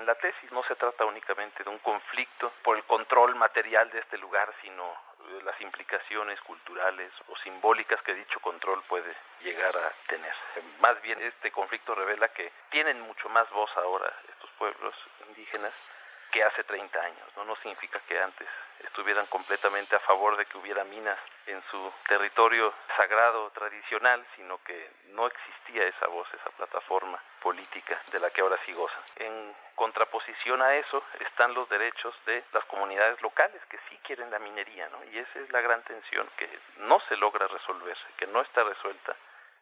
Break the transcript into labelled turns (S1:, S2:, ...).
S1: en la tesis. No se trata únicamente de un conflicto por el control material de este lugar, sino las implicaciones culturales o simbólicas que dicho control puede llegar a tener. Más bien este conflicto revela que tienen mucho más voz ahora estos pueblos indígenas que hace 30 años, ¿no? No significa que antes estuvieran completamente a favor de que hubiera minas en su territorio sagrado tradicional, sino que no existía esa voz, esa plataforma política de la que ahora sí gozan. En contraposición a eso están los derechos de las comunidades locales que sí quieren la minería, ¿no? Y esa es la gran tensión que no se logra resolver, que no está resuelta